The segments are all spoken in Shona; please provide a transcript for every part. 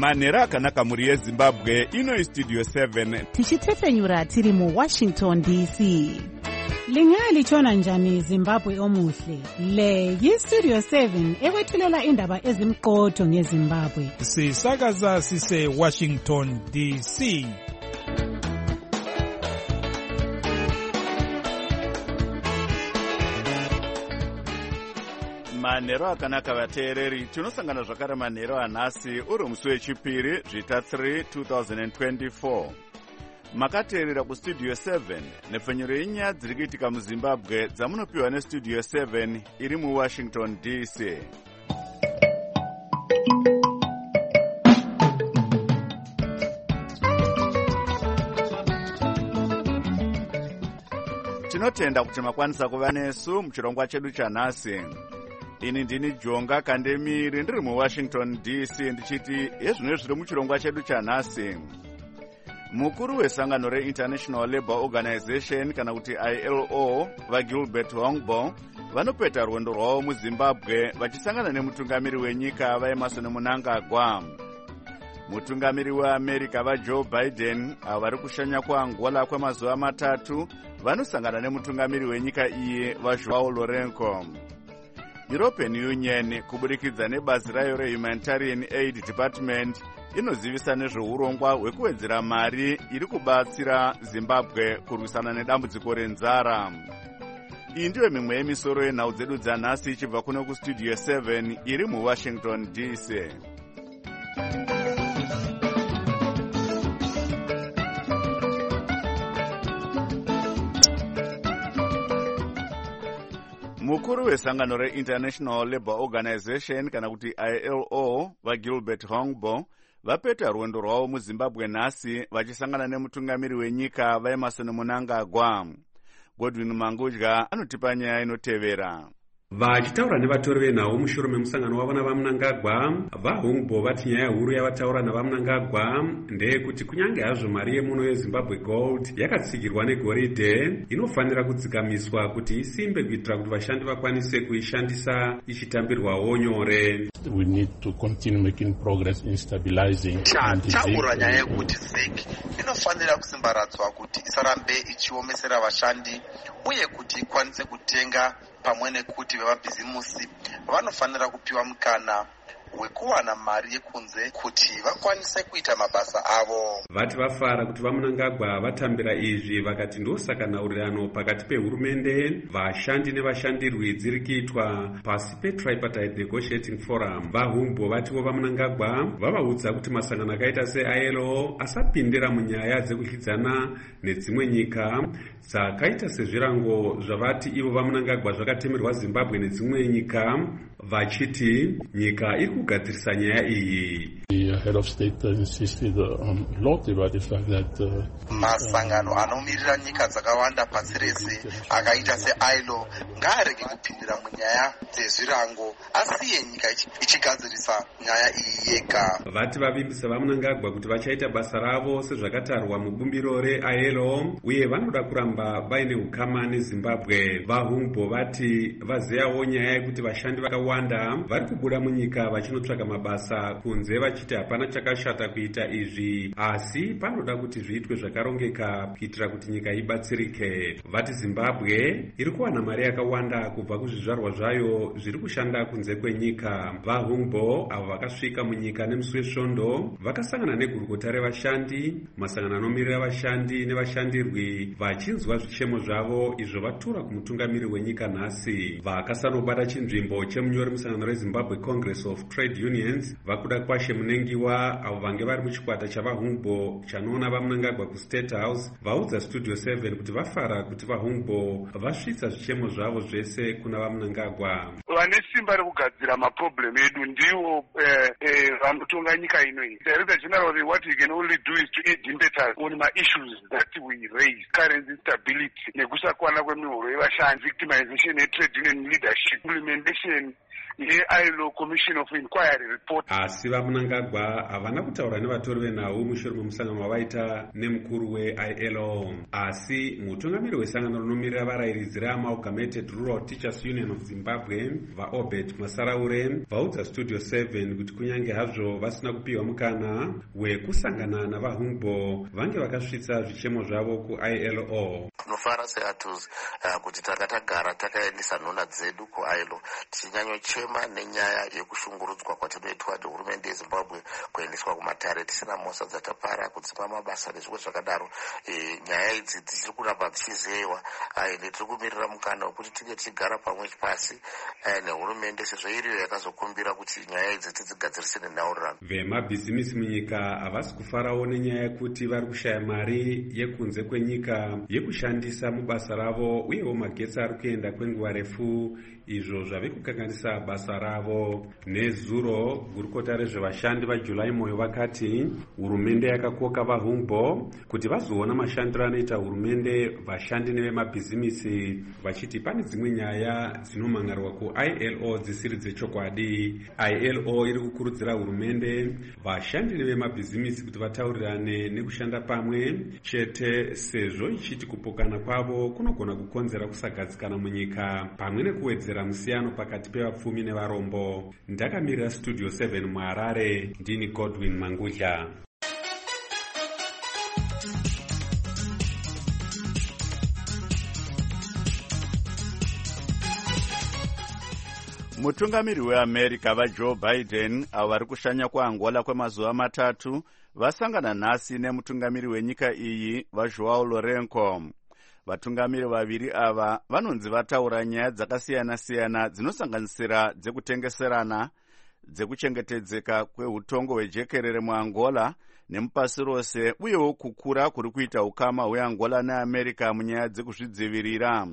manhero akanaka mhuri yezimbabwe. Ino Studio 7 tichitefenyura tiri muWashington DC. Lingalitshona njani Zimbabwe omuhle? Le yiStudio 7 ekwethulela indaba ezimqotho ngeZimbabwe. Sisakaza sise Washington DC. manhero akanaka vateereri, tinosangana zvakare manhero anhasi uri musi wechipiri zvita 3 2024. Makateerera kuStudio 7 nepfenyuro yenyaya dziri kuitika muZimbabwe dzamunopiwa neStudio 7 iri muWashington DC. Tinotenda kuti makwanisa kuva nesu muchirongwa chedu chanhasi. Ini ndini Jonga Kandemiri ndiri muWashington DC ndichiti ezvino zviri muchirongwa chedu chanhasi. Mukuru wesangano reInternational Labour Organization kana kuti ILO vaGilbert Hongbo vanopeta rwendo rwavo muZimbabwe vachisangana nemutungamiri wenyika vaEmerson Mnangagwa. Mutungamiri weAmerica vaJoe Biden vari kushanya kuAngola kwemazuva matatu vanosangana nemutungamiri wenyika iyi vaJoao Lourenco. European Union kuburikidza nebazi rayo reHumanitarian Aid Department inozivisa nezveurongwa hwekuwedzera mari iri kubatsira Zimbabwe kurwisana nedambudziko renzara. Iyi ndiyo mimwe yemisoro yenhau dzedu dzanhasi ichibva kuno kuStudio 7 iri muWashington DC. Mukuru wesangano reInternational Labour Organization kana kuti ILO vaGilbert Hongbo vapeta rwendo rwavo muZimbabwe nhasi vachisangana nemutungamiri wenyika vaEmerson Mnangagwa. Godwin Mangudya anotipa nyaya inotevera. Vachitaura nevatori venhau mushure memusangano wavo navaMnangagwa, vaHongbo vati nyaya huru yavataura navaMnangagwa ndeyekuti kunyange hazvo mari yemuno yeZimbabwe Gold yakatsigirwa negoridhe, inofanira kudzikamiswa kuti isimbe kuitira kuti vashandi vakwanise kuishandisa ichitambirwawo nyore. We need to continue making progress in stabilizing. Taura nyaya yekuti ZEC inofanira kusimbaratswa kuti isarambe ichiomesera vashandi uye kuti ikwanise kutenga pamwe nekuti vemabhizimusi vanofanira kupiwa mukana wekuwana mari yekunze kuti vakwanise kuita mabasa avo. Vati vafara kuti vaMnangagwa vatambira izvi vakati ndosaka nhaurirano pakati pehurumende, vashandi nevashandirwi dziri kuitwa pasi peTripartite Negotiating Forum. VaHongbo vatiwo vaMnangagwa vavaudza kuti masangano akaita seILO asapindira munyaya dzekudyidzana nedzimwe nyika dzakaita sezvirango zvavati ivo vaMnangagwa zvakatemerwa Zimbabwe nedzimwe nyika, vachiti nyika iri kugadzirisa nyaya iyi. The head of state insisted a lot about the fact that masangano anomirira nyika dzakawanda pasi rese akaita seILO ngaarege kupindira munyaya dzezvirango asiye nyika ichigadzirisa nyaya iyi yega. Vati vavimbisa vaMnangagwa kuti vachaita basa ravo sezvakatarwa mubumbiro reILO uye vanoda kuramba vaine ukama neZimbabwe. VaHongbo vati vazeyawo nyaya yekuti vashandi vakawanda vari kubuda munyika vachinotsvaka mabasa kunze vachiti hapana chakashata kuita izvi, asi panoda kuti zviitwe zvakarongeka kuitira kuti nyika ibatsirike. Vati Zimbabwe iri kuwana mari yakawanda kubva kuzvizvarwa zvayo zviri kushanda kunze kwenyika. VaHongbo avo vakasvika munyika nemusi wesvondo vakasangana negurukota revashandi, masangano anomirira vashandi nevashandirwi vachinzwa zvichemo zvavo izvo vatura kumutungamiri wenyika nhasi. Vakasanobata chinzvimbo chemunyori musangano reZimbabwe Congress of Trade Unions vakuda kwashe munengiwa avo vange vari muchikwata chavaHongbo chanoona vaMnangagwa kuState House vaudza Studio 7 kuti vafara kuti vaHongbo vasvitsa zvichemo zvavo zvese kuna vaMnangagwa. Vane simba rekugadzira maproblem edu ndiwo vanotonga nyika ino iyi. Director General, what we can only do is to aid impetus on my issues that we raise: currency stability, nekusakwana kwemihoro yevashandi, victimization, trade union leadership, implementation yeILO Commission of Inquiry report. Asi vaMunangagwa havana kutaura nevatori venhau mushure memusangano wavaita nemukuru weILO. Asi mutungamiri wesangano rinomirira varayiridzi reAmalgamated Rural Teachers Union of Zimbabwe vaObert Masaraure vaudza Studio 7 kuti kunyange hazvo vasina kupiwa mukana wekusangana navaHungbo vange vakasvitsa zvichemo zvavo kuILO. Tinofara seATUS kuti takatagara takaendesa nhona dzedu kuILO tichinyanyochema nenyaya yekushungurudzwa kwatinoitwa nehurumende yeZimbabwe kuendeswa kumatare tisina mhosva dzatapara kudzima mabasa nezvimwe zvakadaro. Nyaya idzi dzichiri kuramba dzichizeyiwa ende tiri kumirira mukana wekuti tinge tichigara pamwe pasi nehurumende sezvo iriyo yakazokumbira kuti nyaya idzi tidzigadzirise nenhaurirano. Vemabhizimisi munyika havasi kufarawo nenyaya yekuti vari kushaya mari yekunze kwenyika yekushandisa mubasa ravo uyewo magetsi ari kuenda kwenguva refu, izvo zvave kukanganisa basa ravo. Nezuro gurukota rezvevashandi vaJuly Moyo vakati hurumende yakakoka vaHungbo kuti vazoona mashandiro anoita hurumende, vashandi nevemabhizimisi, vachiti pane dzimwe nyaya dzinomangarwa kuILO dzisiri dzechokwadi. ILO iri kukurudzira hurumende, vashandi nevemabhizimisi kuti vataurirane nekushanda pamwe chete, sezvo ichiti kupokana kwavo kunogona kukonzera kusagadzikana munyika pamwe nekuwedzera musiyano pakati pevapfumi nevarombo. Ndakamirira Studio 7 muHarare, ndini Godwin Mangudya. Mutungamiri weAmerica vaJoe Biden avo vari kushanya kuAngola kwemazuva matatu vasangana nhasi nemutungamiri wenyika iyi vaJoao Lourenco. Vatungamiri vaviri ava vanonzi vataura nyaya dzakasiyana-siyana dzinosanganisira dzekutengeserana, dzekuchengetedzeka kweutongo hwejekerere muAngola nemupasi rose, uyewo kukura kuri kuita ukama hweAngola neAmerica munyaya dzekuzvidzivirira.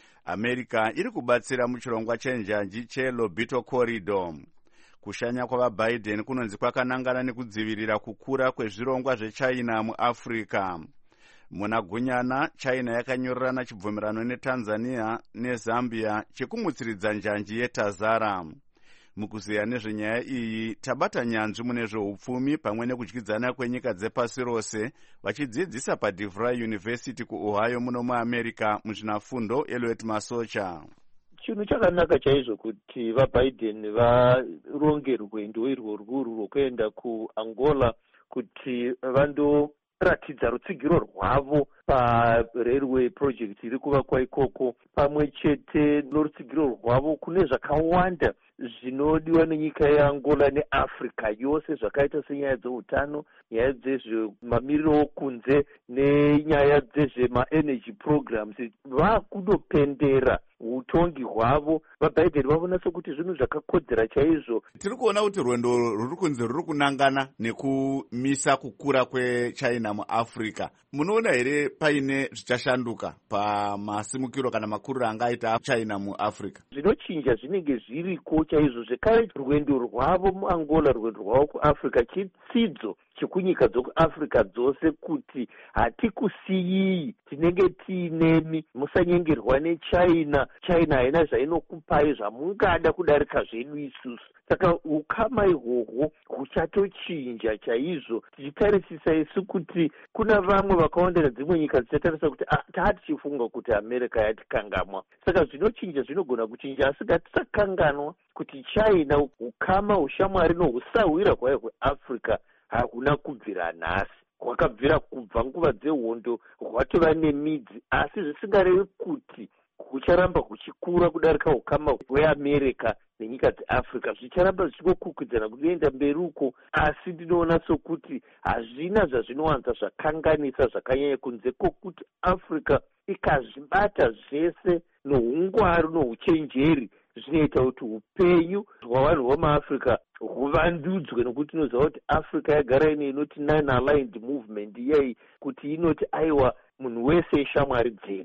America iri kubatsira muchirongwa chenjanji cheLobito Corridor. Kushanya kwavaBiden kunonzi kwakanangana nekudzivirira kukura kwezvirongwa zveChina muAfrica. Muna gunyana, China yakanyorerana chibvumirano neTanzania neZambia chekumutsiridza njanji yeTazara. Mukuziya nezvenyaya iyi, tabata nyanzvi mune zveupfumi pamwe nekudyidzana kwenyika dzepasi rose vachidzidzisa paDeVry University kuOhio muno muAmerica muzvinafundo Elliot Masocha. Chinhu chakanaka chaizvo kuti vaBiden varonge rwendo irworwu rwokuenda kuAngola kuti vandoratidza rutsigiro rwavo parailway project iri kuvakwa ikoko, pamwe chete norutsigiro rwavo kune zvakawanda zvinodiwa nenyika yeAngola neAfrica yose, zvakaita senyaya dzeutano, nyaya dzezvemamiriro okunze nenyaya dzezvemaenergy programs. Vakundopendera utongi hwavo vaBiden vavona sokuti zvinhu zvakakodzera chaizvo. Tiri kuona kuti rwendo ruri kunze ruri kunangana nekumisa kukura kweChina muAfrica. Munoona here paine zvichashanduka pamasimukiro kana makuriro angaita China muAfrica? Zvinochinja zvinenge zviriko chaizvo. Zvekare rwendo rwavo muAngola, rwendo rwavo kuAfrica chitsidzo chekunyika dzokuAfrica dzose kuti hatikusiyii, tinenge tiinemi, musanyengerwa neChina. China haina zvainokupai zvamungada kudarika zvedu isusu. Saka ukama ihwohwo huchatochinja chaizvo, tichitarisisa isu kuti kuna vamwe vakaonda nedzimwe nyika dzichatarisa kuti taatichifunga kuti America yatikangamwa. Saka zvinochinja, zvinogona kuchinja, asi ngatisakanganwa kuti China ukama, ushamwari nohusahwira kwayo kuAfrica hakuna kubvira nhasi. Hwakabvira kubva nguva dzehondo, hwatova nemidzi, asi zvisingarevi kuti hucharamba huchikura kudarika ukama hweAmerica nenyika dzeAfrica. Zvicharamba zvichingokwikwidza kuenda mberi uko, asi ndinoona sokuti hazvina zvazvinowanza zvakanganisa zvakanyanya kunze kwokuti Africa ikazvibata zvese nohungwaru nohuchenjeri zvinoita kuti upenyu hwavanhu vomuAfrica huvandudzwe, nokuti inoziva kuti Africa yagara ine inoti non-aligned movement iyei, kuti inoti aiwa munhu wese ishamwari dzedu.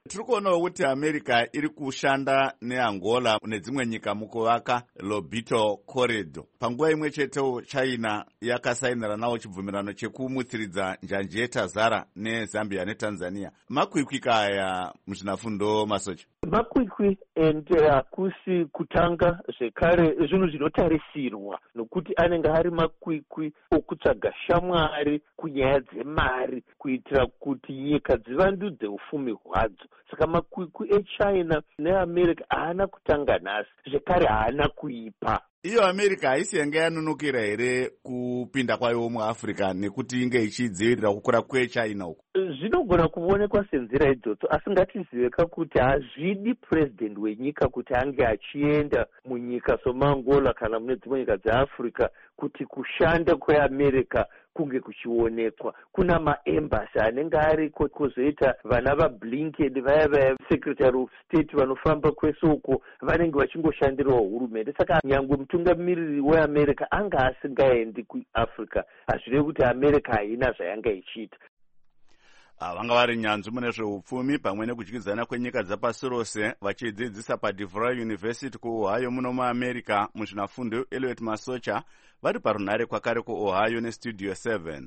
tiri kuonawo kuti America iri kushanda neAngola nedzimwe nyika mukuvaka Lobito Corridor. Panguva imwe chetewo China yakasainira nawo chibvumirano chekumutsiridza njanji yeTazara neZambia neTanzania. Makwikwika aya muzvinafundo Masocha? Makwikwi hakusi kutanga zvekare zvinhu zvinotarisirwa, nokuti anenge ari makwikwi okutsvaga shamwari kunyaya dzemari kuitira kuti nyika dzivandudze ufumi hwadzo. Saka makwikwi eChina neAmerica haana kutanga nhasi, zvekare haana kuipa. Iyo America haisi yange yanunukira here kupinda kwayo muAfrica nekuti inge ichidzivirira kukura kweChina uko? Zvinogona kuonekwa senzira idzodzo, asi ngatiziveka kuti hazvidi president wenyika kuti ange achienda munyika somaAngola kana mune dzimwe nyika dzeAfrica kuti kushanda kweAmerica kunge kuchionekwa. Kuna maembasi anenge ariko, kwozoita vana vaBlinken vaya secretary of state vanofamba kwese uko vanenge vachingoshandirawo hurumende. Saka nyangwe mutungamiriri weAmerica anga asingaendi kuAfrica, hazvirevi kuti America haina zvayanga ichiita. Vanga vari nyanzvi mune zveupfumi pamwe nekudyidzana kwenyika dzapasi rose vachidzidzisa paDeVry University kuOhio muno muAmerica. Muzvinafundo Elliot Masocha vari parunhare kwakare kuOhio neStudio 7.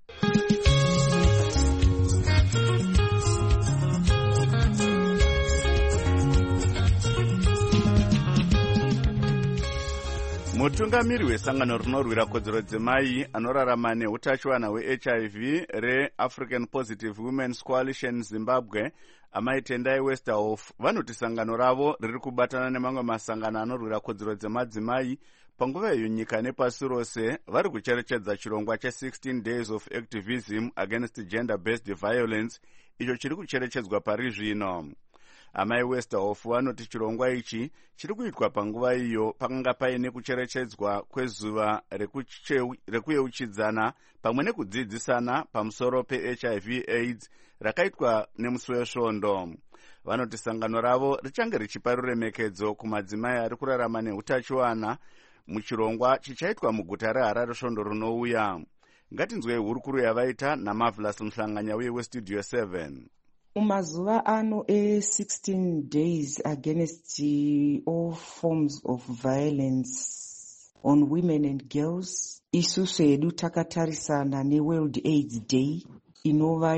Mutungamiri wesangano rinorwira kodzero dzemai anorarama neutachiwana hweHIV reAfrican Positive Women's Coalition Zimbabwe, Amai Tendai Westerhoff, vanoti sangano ravo riri kubatana nemamwe masangano anorwira kodzero dzemadzimai panguva iyo nyika nepasi rose vari kucherechedza chirongwa che16 Days of Activism Against Gender-Based Violence, icho chiri kucherechedzwa pari zvino. Amai Westerhoff vanoti chirongwa ichi chiri kuitwa panguva iyo pakanga paine kucherechedzwa kwezuva rekuyeuchidzana pamwe nekudzidzisana pamusoro peHIV AIDS rakaitwa nemusi wesvondo. Vanoti sangano ravo richange richipa ruremekedzo kumadzimai ari kurarama neutachiwana muchirongwa chichaitwa muguta reHarare svondo rinouya. Ngatinzwei hurukuru yavaita naMarvelous Mhlanganya weStudio 7. Mumazuva ano 16 days against all forms of violence on women and girls, isusu hedu takatarisana neWorld AIDS Day inova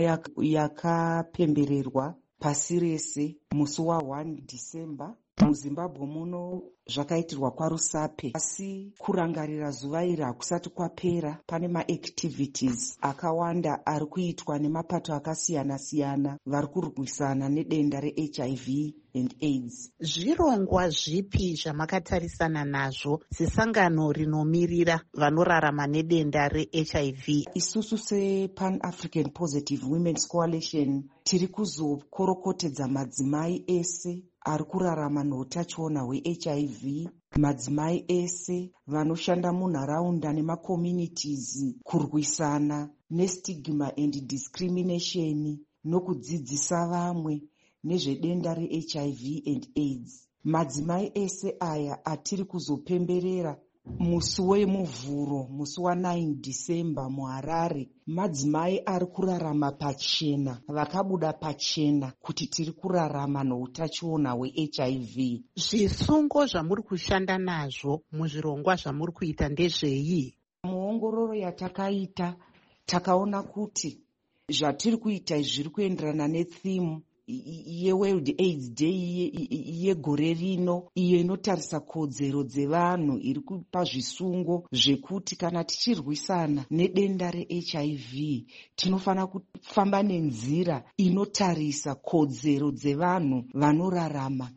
yakapembererwa pasi rese musi wa1 December. MuZimbabwe muno zvakaitirwa kwaRusape, asi kurangarira zuva iri hakusati kwapera. Pane maactivities akawanda ari kuitwa nemapato akasiyana-siyana vari kurwisana nedenda reHIV and AIDS. Zvirongwa zvipi zvamakatarisana nazvo sesangano rinomirira vanorarama nedenda reHIV? Isusu sePan African Positive Women's Coalition tiri kuzokorokotedza madzimai ese ari kurarama neutachiona hweHIV, madzimai ese vanoshanda munharaunda nemakommunities kurwisana nestigma and discrimination nokudzidzisa vamwe nezvedenda reHIV and AIDS. Madzimai ese aya atiri kuzopemberera musi wemuvhuro, musi wa9 December muHarare, madzimai ari kurarama pachena, vakabuda pachena kuti tiri kurarama neutachiona hweHIV. Zvisungo zvamuri kushanda nazvo muzvirongwa zvamuri kuita ndezvei? Muongororo yatakaita takaona kuti zvatiri kuita izvi zviri kuenderana netheme yeWorld AIDS Day yegore rino, iyo inotarisa kodzero dzevanhu, iri kupa zvisungo zvekuti kana tichirwisana nedenda reHIV tinofanira kufamba nenzira inotarisa kodzero dzevanhu vanorarama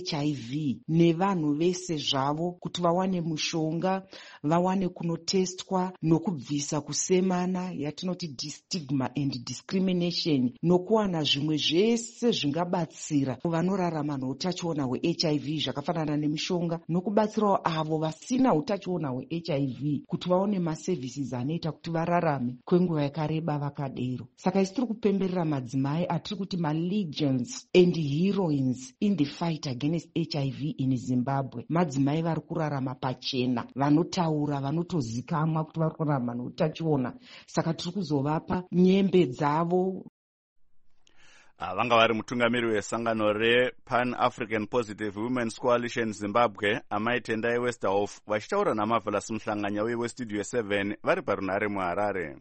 neHIV nevanhu vese zvavo, kuti vawane mushonga, vawane kunotestwa nokubvisa kusemana yatinoti stigma and discrimination, nokuwana zvimwe zvese zvingabatsira vanorarama neutachiona hweHIV zvakafanana nemishonga, nokubatsirawo avo vasina utachiona hweHIV kuti vaone maservices anoita kuti vararame kwenguva yakareba vakadero. Saka isi tiri kupemberera madzimai atiri kuti malegions and heroines in the fight against HIV in Zimbabwe, madzimai vari kurarama pachena, vanotaura, vanotozikamwa kuti vari kurarama neutachiona. Saka tiri kuzovapa nyembe dzavo. vanga vari mutungamiri wesangano rePan-African Positive Women's Coalition Zimbabwe amai Tendai Westerhoff vachitaura naMarvelous Muhlanganya weStudio 7 vari parunare muHarare.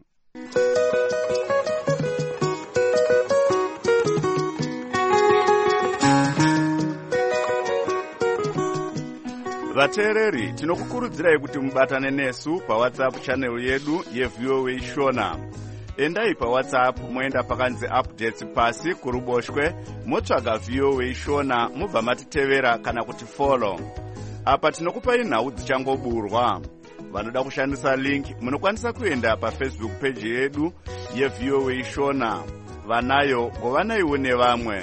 Vateereri, tinokukurudzirai kuti mubatane nesu paWhatsApp channel yedu yeVOA Shona. Endai paWhatsApp moenda pakanzi updates pasi kuruboshwe motsvaga VOA Shona mubva matitevera kana kuti follow. Apa tinokupai nhau dzichangoburwa. Vanoda kushandisa link munokwanisa kuenda paFacebook page yedu yeVOA Shona. Vanayo ngovanayiwo nevamwe.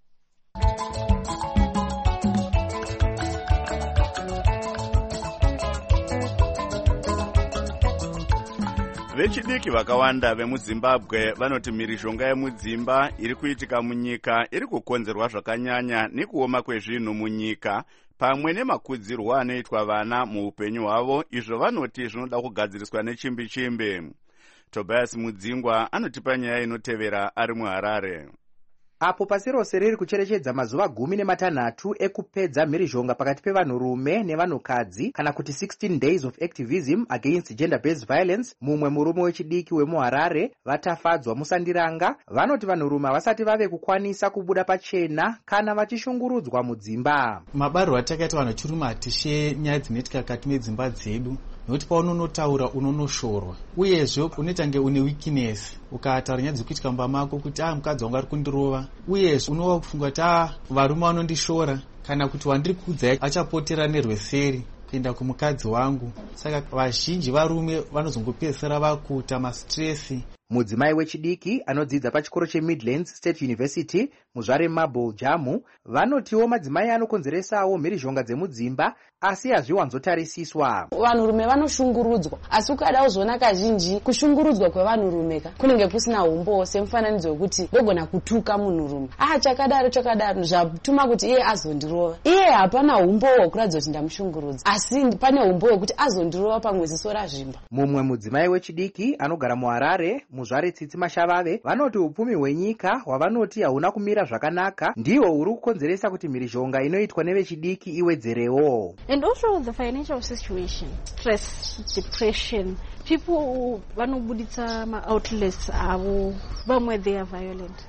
Vechidiki vakawanda vemuZimbabwe vanoti mhirizhonga yemudzimba iri kuitika munyika iri kukonzerwa zvakanyanya nekuoma kwezvinhu munyika pamwe nemakudzirwo anoitwa vana muupenyu hwavo, izvo vanoti zvinoda kugadziriswa nechimbi-chimbi. Tobias Mudzingwa anotipa nyaya inotevera ari muHarare. Apo pasi rose riri kucherechedza mazuva 16 ekupedza mhirizhonga pakati pevanhurume nevanhukadzi kana kuti 16 days of activism against gender-based violence, mumwe murume wechidiki wemuHarare Vatafadzwa Musandiranga vanoti vanhurume vasati vave kukwanisa kubuda pachena kana vachishungurudzwa mudzimba. Mabariro atakaita vanhu chirume hatishe nyaya dzinoitika kati medzimba dzedu, nokuti paunonotaura unonoshorwa uyezve unoita nge une weakness ukataura nyaya dzekuitika mumba mako kuti mukadzi wangu ari kundirova, uyezve unova kufunga kuti varume vanondishora kana kuti wandiri kuudzai achapotera nerweseri kuenda kumukadzi wangu. Saka vazhinji varume vanozongopedzisira vakuita mastresi. Mudzimai wechidiki anodzidza pachikoro cheMidlands State University muzvare Marble Jamu vanotiwo madzimai anokonzeresawo mhirizhonga dzemudzimba asi hazviwanzotarisiswa. Vanhurume vanoshungurudzwa, asi ukadawo zvoona kazhinji kushungurudzwa kwevanhurume kunenge kusina umbo, semufananidzo wekuti ndogona kutuka munhurume chakadaro zvatuma kuti iye azondirova. Iye hapana umbo hwekuratidza kuti ndamushungurudza, asi pane umbo hwekuti azondirova pamwe ziso razvimba. Mumwe mudzimai wechidiki anogara muHarare muzvare Tsitsi Mashavave vanoti upfumi hwenyika hwavanoti hauna kumira zvakanaka ndiwo uri kukonzeresa kuti mhirizhonga inoitwa nevechidiki iwedzerewo. And also the financial situation, stress, depression, people vanobuditsa ma-outlets avo, vamwe they are violent.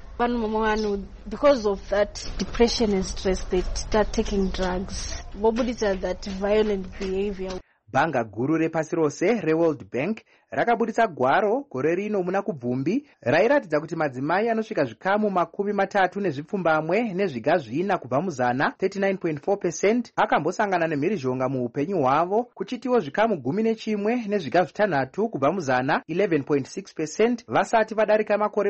Because of that depression and stress, they start taking drugs. Vobuditsa that violent behavior. Bhanga guru repasi rose reWorld Bank rakabuditsa gwaro gore rino muna kubvumbi rairatidza kuti madzimai anosvika zvikamu 30 nezvipfumbamwe nezviga zvina kubva muzana 39.4% akambosangana nemhirizhonga muupenyu hwavo, kuchitiwo zvikamu 11 nezviga 6 kubva muzana 11.6% vasati vadarika makore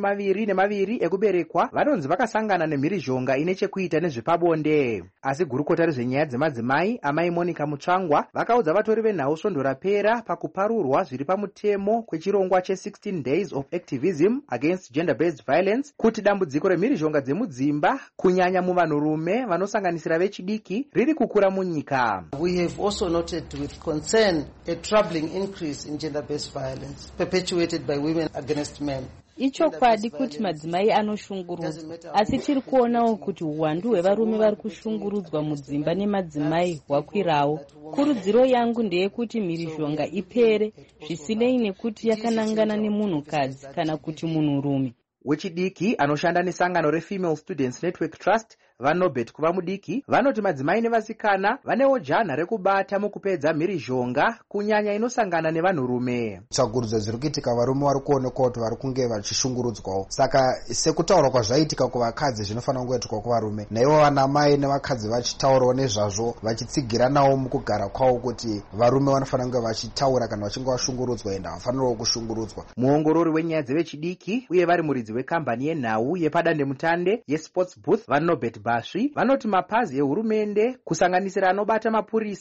22 ekuberekwa vanonzi vakasangana nemhirizhonga ine chekuita nezvepabonde. Asi gurukota rezvenyaya dzemadzimai amai Monica Mutsvangwa vakaudza vatori venhau svondo rapera pakuparurwa zviri pamutemo kwechirongwa che16 days of activism against gender-based violence kuti dambudziko remhirizhonga dzemudzimba kunyanya muvanhurume vanosanganisira vechidiki riri kukura munyika. We have also noted with concern a troubling increase in gender-based violence perpetuated by women against men. Ichokwadi kuti madzimai anoshungurudzwa, asi tiri kuonawo kuti uwandu hwevarume vari kushungurudzwa mudzimba nemadzimai hwakwirawo. Kurudziro yangu ndeyekuti mhirizhonga ipere zvisinei nekuti yakanangana nemunhukadzi kana kuti munhurume. Wechidiki anoshanda nesangano reFemale Students Network Trust vaNobet kuva mudiki vanoti madzimai nevasikana vanewo janha rekubata mukupedza mhirizhonga kunyanya inosangana nevanhurume. Tsvagurudzo dziri kuitika varume vari kuonekwa kuti vari kunge vachishungurudzwawo, saka sekutaura kwazvaitika kuvakadzi zvinofanira kungoitika kuvarume, naivo vanamai nevakadzi vachitaurawo nezvazvo vachitsigiranawo mukugara kwavo kuti varume vanofanira kunge vachitaura kana vachinge vashungurudzwa ende havafaniriwo kushungurudzwa. Muongorori wenyaya dzevechidiki uye vari muridzi wekambani yenhau yepadandemutande yeSports Booth vaNobet Basvi vanoti mapazi ehurumende kusanganisira anobata mapurisa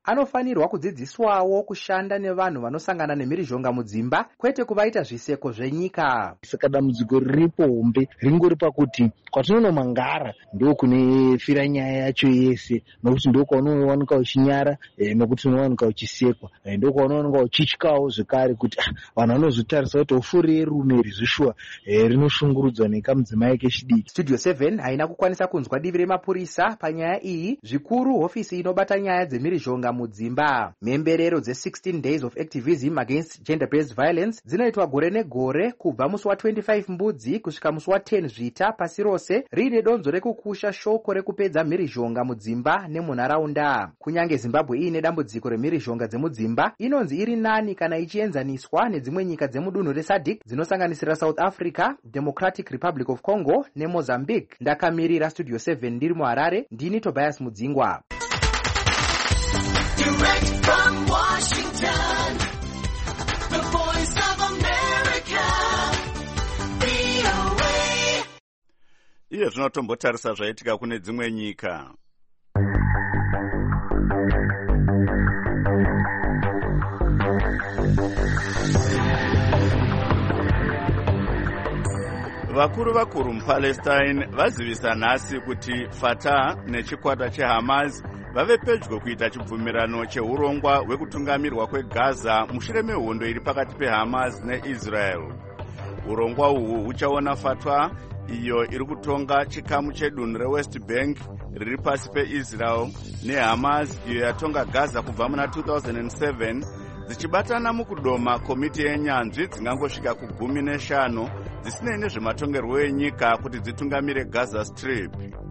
anofanirwa kudzidziswawo kushanda nevanhu vanosangana nemhirizhonga mudzimba, kwete kuvaita zviseko zvenyika. Saka dambudziko riripo hombe ringori pakuti kwatinonomangara ndo kunefira nyaya yacho yese, nokuti ndo kwaunowanika uchinyara, nokuti unowanika uchisekwa, ndo kwaunowanika uchityawo zvekare kuti vanhu vanozotarisa kuti ofuri rume rizvishuwa rinoshungurudzwa nekamudzimai kechidiki. Studio 7 haina kukwanisa kunzwa divi remapurisa panyaya iyi, zvikuru hofisi inobata nyaya dzemhirizhonga mudzimba. Mhemberero dze16 days of activism against gender-based violence dzinoitwa gore negore kubva musi wa25 mbudzi kusvika musi wa10 zvita pasi rose, riine donzo rekukusha shoko rekupedza mhirizhonga mudzimba nemunharaunda. Kunyange Zimbabwe iine dambudziko remhirizhonga dzemudzimba, inonzi iri nani kana ichienzaniswa nedzimwe nyika dzemudunhu reSADC dzinosanganisira South Africa, Democratic Republic of Congo neMozambique. Ndakamirira Studio 7 ndiri muHarare, ndini Tobias Mudzingwa. Direct from Washington, the voice of America, VOA. Iye zvinotombotarisa zvaitika kune dzimwe nyika. Vakuru muPalestine vazivisa nhasi kuti Fatah nechikwata cheHamas vave pedyo kuita chibvumirano cheurongwa hwekutungamirwa kweGaza mushure mehondo iri pakati peHamas neIsrael. Urongwa uhu huchaona Fatah, iyo iri kutonga chikamu chedunhu reWest Bank riri pasi peIsrael, neHamas, iyo yatonga Gaza kubva muna 2007, dzichibatana mukudoma komiti yenyanzvi dzingangosvika ku15 dzisinei nezvematongerwo enyika kuti dzitungamire Gaza Strip.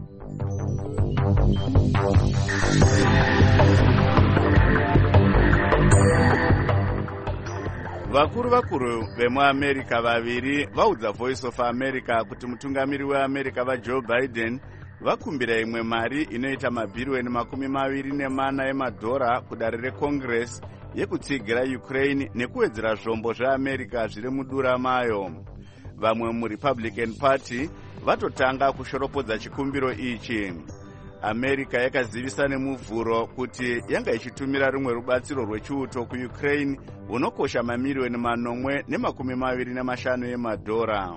Vakuru vemuAmerica vaviri vaudza Voice of America kuti mutungamiri weAmerica vaJoe Biden vakumbira imwe mari inoita mabhirioni 24 emadhora kudare reCongress yekutsigira Ukraine nekuwedzera zvombo zveAmerica zviri mudura mayo. Vamwe muRepublican Party vatotanga kushoropodza chikumbiro ichi. America yakazivisa nemuvhuro kuti yanga ichitumira rumwe rubatsiro rwechiuto kuUkraine hunokosha mamirioni 425 emadhora.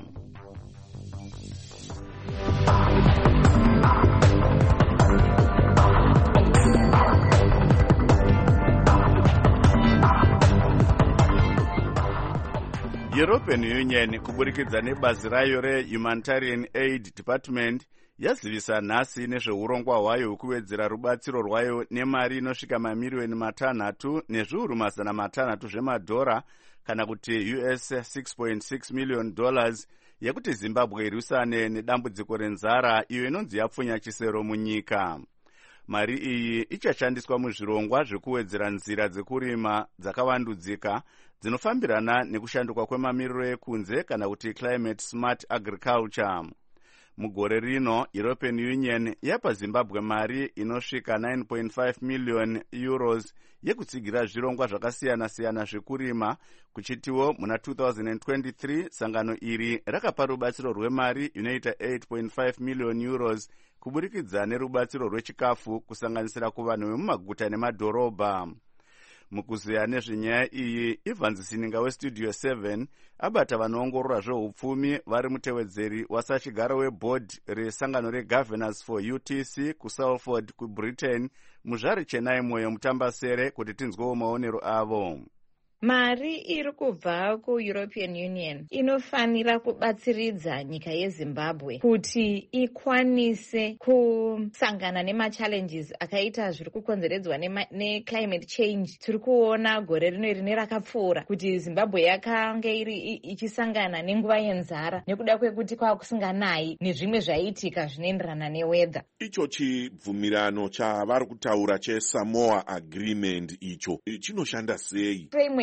European Union kuburikidza nebazi rayo reHumanitarian Aid Department yazivisa nhasi nezveurongwa hwayo hwekuwedzera rubatsiro rwayo nemari inosvika mamirioni 6 nezviuru 600 zvemadhora, kana kuti US $6.6 million, yekuti Zimbabwe irwisane nedambudziko renzara iyo inonzi yapfunya chisero munyika. Mari iyi ichashandiswa muzvirongwa zvekuwedzera nzira dzekurima dzakavandudzika dzinofambirana nekushanduka kwemamiriro ekunze, kana kuti climate smart agriculture. Mugore rino, European Union yapa Zimbabwe mari inosvika 9.5 million euros yekutsigira zvirongwa zvakasiyana-siyana zvekurima, kuchitiwo muna 2023 sangano iri rakapa rubatsiro rwemari inoita 8.5 million euros kuburikidza nerubatsiro rwechikafu kusanganisira kuvanhu vemumaguta nemadhorobha. Mukuziya nezvenyaya iyi, Ivan Sininga weStudio 7 abata vanoongorora zveupfumi vari mutevedzeri wasachigaro weboard resangano reGovernors for UTC kuSalford kuBritain muzvare Chenai Moyo Mutambasere kuti tinzwewo maonero avo. Mari iri kubva kuEuropean Union inofanira kubatsiridza nyika yeZimbabwe kuti ikwanise kusangana nemachallenges akaita zviri kukonzeredzwa neclimate change. Tiri kuona gore rino rine rakapfuura kuti Zimbabwe yakanga iri ichisangana nenguva yenzara nekuda kwekuti kwakusinganayi nezvimwe zvaiitika zvinoenderana neweather. Icho chibvumirano chavari kutaura cheSamoa Agreement icho chinoshanda sei? Framework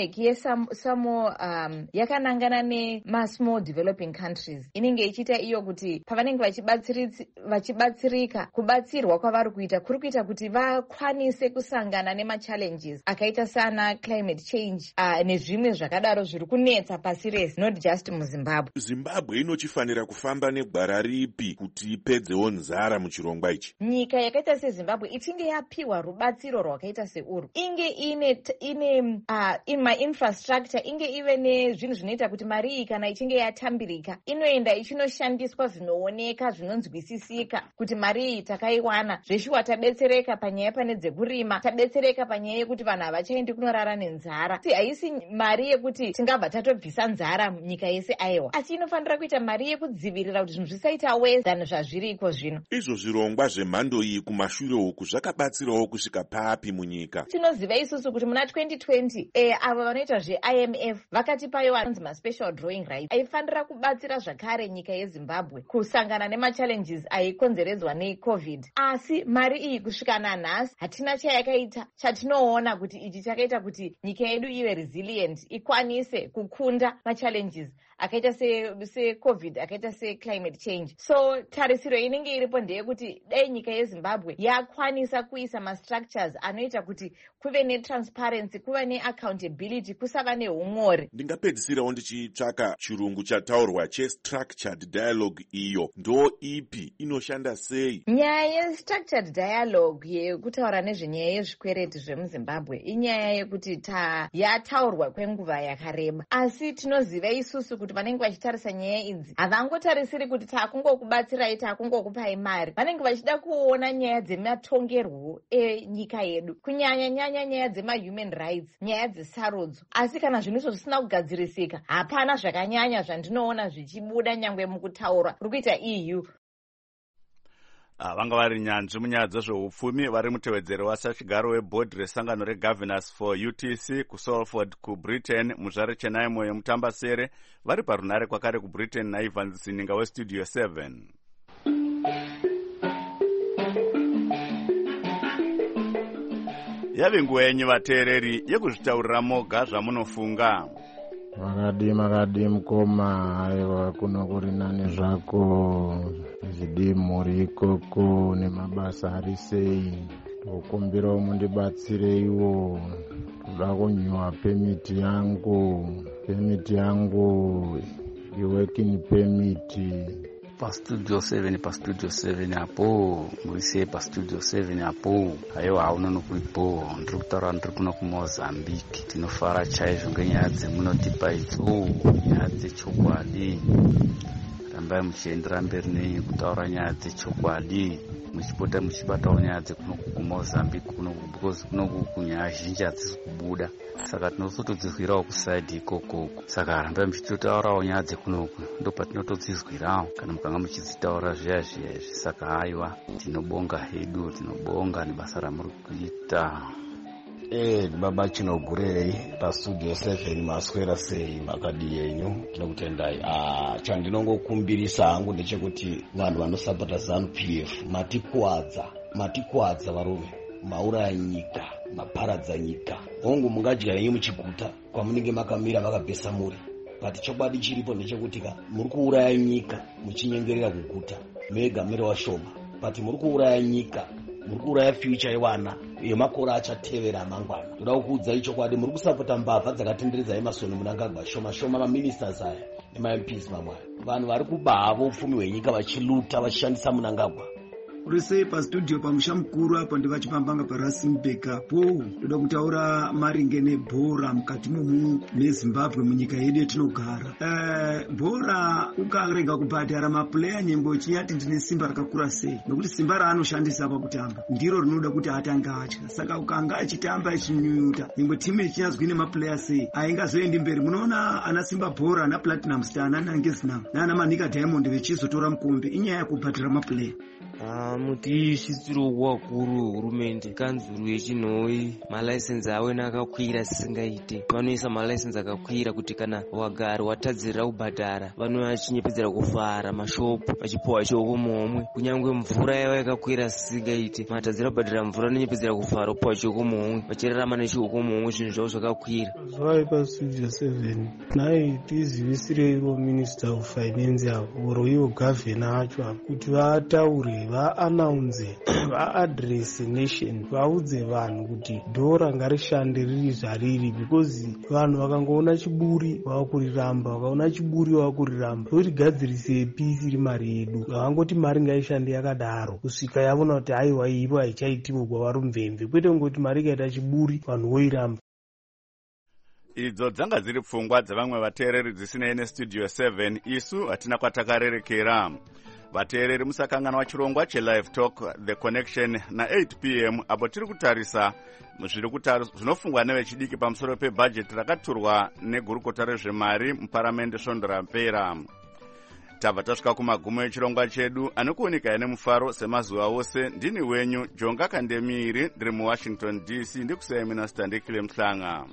framework yesamo yakanangana nemasmall developing countries inenge ichiita iyo kuti pavanenge vachibatsirika kubatsirwa kwavari kuita kuri kuita kuti vakwanise kusangana nemachallenges akaita sana climate change nezvimwe zvakadaro zviri kunetsa pasi rese, not just muzimbabwe. Zimbabwe inochifanira kufamba negwara ripi kuti ipedzewo nzara muchirongwa ichi? Nyika yakaita sezimbabwe ichinge yapiwa rubatsiro rwakaita seuru, inge ine infrastructure, inge ive nezvinhu zvinoita kuti mari iyi kana ichinge yatambirika inoenda ichinoshandiswa zvinooneka zvinonzwisisika kuti mari iyi takaiwana zveshuwa, tabetsereka panyaya pane dzekurima, tabetsereka panyaya yekuti vanhu havachaendi kunorara nenzara. Haisi mari yekuti tingabva tatobvisa nzara nyika yese aiwa, asi inofanira kuita mari yekudzivirira kuti zvinhu zvisaita worse than zvazviriko zvino. Izvo zvirongwa zvemhando iyi kumashure uku zvakabatsirawo kusvika papi munyika? Tinoziva isusu kuti muna 2020 avo vanoita zveIMF vakatipayo anonzi maspecial drawing rights aifanira kubatsira zvakare nyika yeZimbabwe kusangana nemachallenges aikonzeredzwa neCovid. Asi mari iyi kusvika nanhasi hatina chayakaita chatinoona kuti ichi chakaita kuti nyika yedu ive resilient, ikwanise kukunda machallenges akaita seCovid, akaita seclimate change. So tarisiro inenge iripo ndeyekuti dai nyika yeZimbabwe yakwanisa kuisa mastructures anoita kuti kuve netransparency, kuva neaccountability, kusava neumore. Ndingapedzisirawo ndichitsvaka chirungu chataurwa chestructured dialogue. Iyo ndo ipi, inoshanda sei? Nyaya yestructured dialogue yekutaura nezvenyaya yezvikwereti zvemuzimbabwe inyaya yekuti yataurwa kwenguva yakareba, asi tinoziva isusu kuti vanenge vachitarisa nyaya idzi havangotarisiri kuti takungokubatsirai, takungokupai mari. Vanenge vachida kuona nyaya dzematongerwo enyika yedu, kunyanya nyaya dzemahuman rights, nyaya dzesarudzo. Asi kana zvinhu izvo zvisina kugadzirisika, hapana zvakanyanya zvandinoona zvichibuda nyangwe mukutaura kuri kuita EU. Vanga vari nyanzvi munyaya dzezveupfumi vari mutevedzero wasachigaro webhodhi resangano regovernors for UTC kuSalford kuBritain. Muzvare Chenai Moyo Mutambasere vari parunare kwakare kuBritain naIvan Zininga westudio 7. Yave nguva yenyu vateereri yekuzvitaurira moga zvamunofunga. Makadi mukoma, aiwa kuno kuri nani zvako, zvidii muri ikoko nemabasa ari sei? Tokumbirawo mundibatsireiwo, toda kunyuwa pemiti yangu iworking permit. Pastudio 7 apo muise pastudio 7 apo aiwa unonokuipo ndiri kutaura ndiri kuno kuMozambique. Tinofara chaizvo ngenyaya dzemunotipa idzo, nyaya dzechokwadi. Rambai muchiendera mberi nenyu kutaura nyaya dzechokwadi, muchipota muchibatawo nyaya dzekuno kuMozambique because kuno kunyaya zhinji hadzisi kubuda, saka tinotodzizwirawo kusaidhi ikoko. Saka rambai muchitotaurawo nyaya dzekunoku, ndopatinotodzizwirawo kana mukanga muchidzitaura zviya izvi. Saka haiwa tinobonga hedu, tinobonga nebasa ramuri kuita. Baba Chinogurei pastudio 7 maswera sei makadi yenyu? Tinokutendai. Chandinongokumbirisa hangu ndechekuti vanhu vanosapota ZANU-PF matikuwadza varume, mauraya nyika, maparadza nyika. Hongu mungadya yenyu muchiguta kwamunenge makamira makabvesa muri. But chokwadi chiripo ndechekuti muri kuuraya nyika muchinyengerera kuguta mega mere washoma. But muri kuuraya nyika, muri kuuraya future yevana yemakore achatevera amangwana. Toda kukuudzai chokwadi muri kusapota mbavha dzakatenderedza emasoni Mnangagwa shoma maministers aya nemaMPs mamwe. Vanhu vari kubava upfumi hwenyika vachiluta vachishandisa Mnangagwa. Urise pastudio pamusha mukuru apo ndivachipambanga paRustenburg apo. Ndoda kutaura maringe nebhora mukati meZimbabwe munyika yedu yetinogara. Bhora ukarega kubhadhara mapuleya nyembo chinyati ndine simba rakakura sei, nokuti simba raanoshandisa pakutamba ndiro rinoda kuti atange atya. Saka ukanga achitamba achinyunyuta nyembo timu ichinyazwi nemapuleya sei, aingazoendi mberi. Munoona ana Simba Bhora, ana Platinum Star, ana Nangezna nana Manika Diamond vechizotora mukombe inyaya yekubhadhara mapuleya. mutiyishisiro wakuru hurumende kanzuru yechinhoi malaisensi awene akakwira sisingaite vanoisa malaisensi akakwira kuti kana wagari watadzirira kubhadhara vanouya vachinyepedzera kuvhara mashopu vachipuwa choko momwe kunyange mvura yava yakakwira sisingaite matadzira kubhadhara mvura anonyepedzera kuvhara upuwa choko momwe vachirarama nechoko momwe zvinhu zvavo zvakakwira zvai pastudio 7 nhai tizivisireivo minister of finance avo oro ivo gavhena acho avo kuti vataure vaanaunze vaadrese nation vaudze vanhu kuti dhora ngarishande riri zvariri because vanhu vakangoona chiburi vavakuriramba vakaona chiburi vavakuriramba totigadzirise pisi iri mari yedu vakangoti mari ngaishande yakadaro kusvika yavona kuti haiwa ivo haichaitiwo kwavarumvemve kwete kungoti mari ikaita chiburi vanhu voiramba. Idzo dzanga dziri pfungwa dzevamwe vateereri dzisinei nestudio 7 isu hatina kwatakarerekera. Vateereri musakanganwa chirongwa chelive talk the connection na8 pm apo tiri kutarisa zvinofungwa nevechidiki pamusoro pebhajeti rakaturwa negurukota rezvemari muparamende svondo rapera. Tabva tasvika kumagumo echirongwa chedu anokuoneka nemufaro semazuva ose. Ndini wenyu Jonga Kandemiri ndiri muWashington DC ndikusiyai mina Standekile Mhlanga.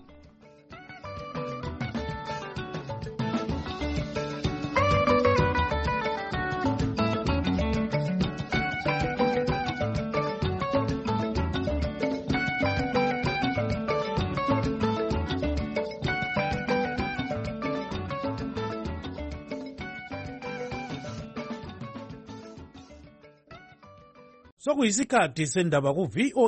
Sokuyisikhathi sendaba ku VOA